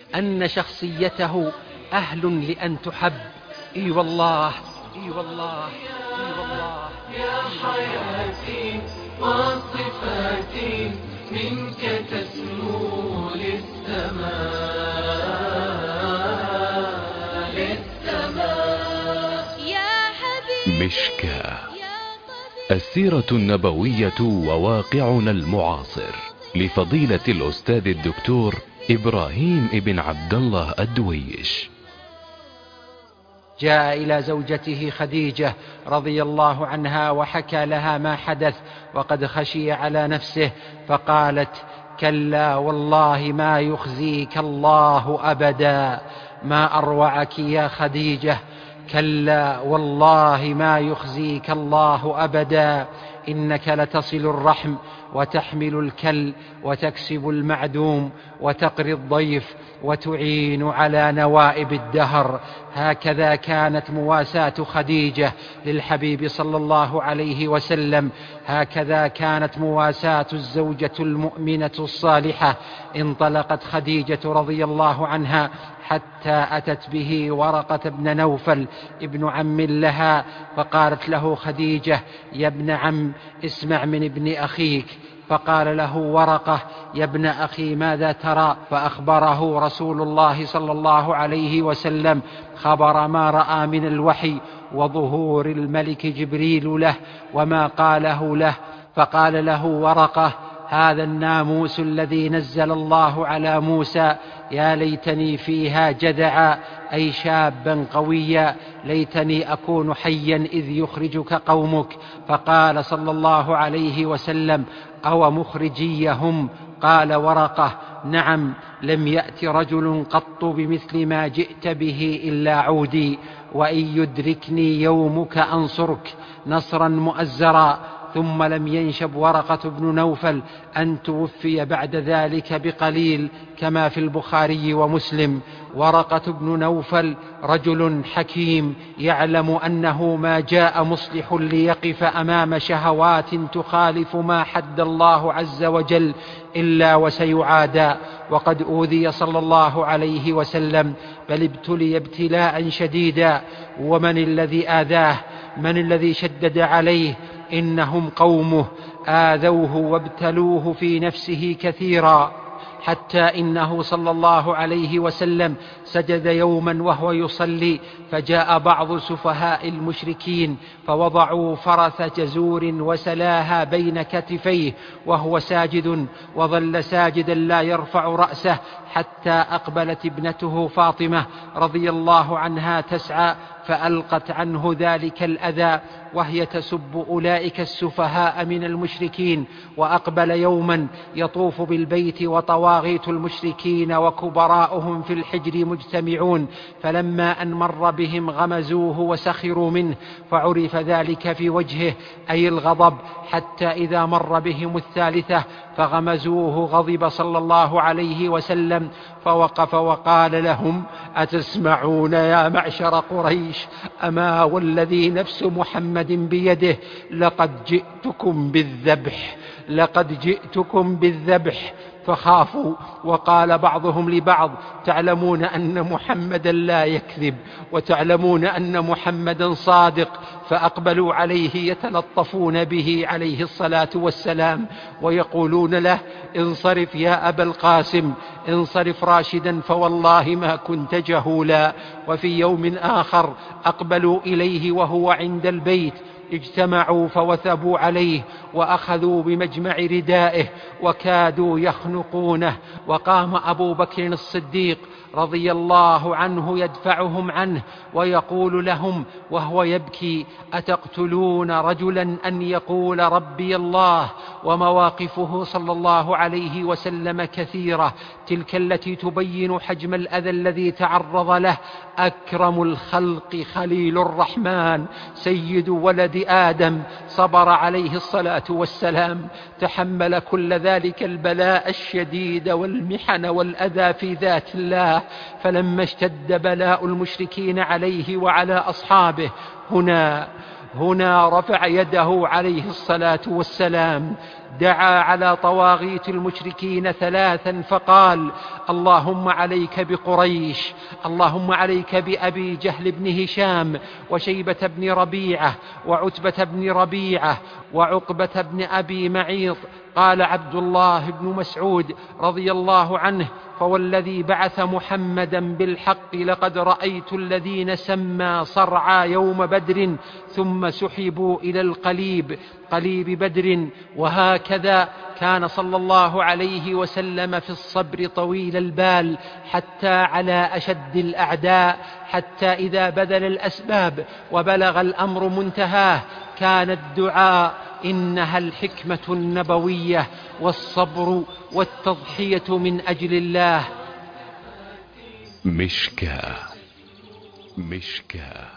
أن شخصيته أهل لأن تحب. إي والله، إي والله، إي والله. يا حياتي وصفاتي منك تسمو للسماء، للسماء يا حبيبي. مشكاة، السيرة النبوية وواقعنا المعاصر، لفضيلة الأستاذ الدكتور إبراهيم ابن عبد الله الدويش. جاء إلى زوجته خديجة رضي الله عنها وحكى لها ما حدث وقد خشي على نفسه، فقالت: كلا والله ما يخزيك الله أبدا. ما أروعك يا خديجة، كلا والله ما يخزيك الله أبدا. إنك لتصل الرحم وتحمل الكل وتكسب المعدوم وتقري الضيف وتعين على نوائب الدهر. هكذا كانت مواساة خديجة للحبيب صلى الله عليه وسلم، هكذا كانت مواساة الزوجة المؤمنة الصالحة. انطلقت خديجة رضي الله عنها حتى أتت به ورقة بن نوفل ابن عم لها، فقالت له خديجة: يا ابن عم، اسمع من ابن أخيك. فقال له ورقة: يا ابن أخي، ماذا ترى؟ فأخبره رسول الله صلى الله عليه وسلم خبر ما رأى من الوحي وظهور الملك جبريل له وما قاله له. فقال له ورقة: هذا الناموس الذي نزل الله على موسى، يا ليتني فيها جدعا، أي شابا قويا، ليتني أكون حيا إذ يخرجك قومك. فقال صلى الله عليه وسلم: أو مخرجيهم؟ قال ورقة: نعم، لم يأت رجل قط بمثل ما جئت به إلا عودي، وإن يدركني يومك أنصرك نصرا مؤزرا. ثم لم ينشب ورقة بن نوفل أن توفي بعد ذلك بقليل، كما في البخاري ومسلم. ورقة بن نوفل رجل حكيم يعلم أنه ما جاء مصلح ليقف أمام شهوات تخالف ما حد الله عز وجل إلا وسيعادى. وقد أوذي صلى الله عليه وسلم، بل ابتلي ابتلاء شديدا. ومن الذي آذاه؟ من الذي شدد عليه؟ إنهم قومه آذوه وابتلوه في نفسه كثيرا، حتى إنه صلى الله عليه وسلم سجد يوما وهو يصلي، فجاء بعض سفهاء المشركين فوضعوا فرث جزور وسلاها بين كتفيه وهو ساجد، وظل ساجدا لا يرفع رأسه حتى أقبلت ابنته فاطمة رضي الله عنها تسعى فألقت عنه ذلك الأذى وهي تسب أولئك السفهاء من المشركين. وأقبل يوما يطوف بالبيت وطواغيت المشركين وكبراؤهم في الحجر مجتمعون، فلما أن مر بهم غمزوه وسخروا منه، فعرف ذلك في وجهه أي الغضب، حتى إذا مر بهم الثالثة فغمزوه غضب صلى الله عليه وسلم، فوقف وقال لهم: أتسمعون يا معشر قريش؟ أما والذي نفس محمد بيده لقد جئتكم بالذبح، لقد جئتكم بالذبح. فخافوا، وقال بعضهم لبعض: تعلمون أن محمدا لا يكذب، وتعلمون أن محمدا صادق. فأقبلوا عليه يتلطفون به عليه الصلاة والسلام ويقولون له: انصرف يا أبا القاسم، انصرف راشدا، فوالله ما كنت جهولا. وفي يوم آخر أقبلوا إليه وهو عند البيت، اجتمعوا فوثبوا عليه وأخذوا بمجمع ردائه وكادوا يخنقونه، وقام أبو بكر الصديق رضي الله عنه يدفعهم عنه ويقول لهم وهو يبكي: أتقتلون رجلا أن يقول ربي الله؟ ومواقفه صلى الله عليه وسلم كثيرة، تلك التي تبين حجم الأذى الذي تعرض له. أكرم الخلق خليل الرحمن سيد ولد آدم صبر عليه الصلاة والسلام، تحمل كل ذلك البلاء الشديد والمحن والأذى في ذات الله. فلما اشتد بلاء المشركين عليه وعلى أصحابه، هنا رفع يده عليه الصلاة والسلام دعا على طواغيت المشركين 3 فقال: اللهم عليك بقريش، اللهم عليك بأبي جهل بن هشام، وشيبة بن ربيعة، وعتبة بن ربيعة، وعقبة بن أبي معيط. قال عبد الله بن مسعود رضي الله عنه: فوالذي بعث محمدا بالحق لقد رأيت الذين سمى صرعى يوم بدر ثم سحبوا إلى قليب بدر. وهكذا كان صلى الله عليه وسلم في الصبر طويل البال حتى على أشد الأعداء، حتى إذا بذل الأسباب وبلغ الأمر منتهاه كان الدعاء: إنها الحكمة النبوية والصبر والتضحية من أجل الله. مشكاة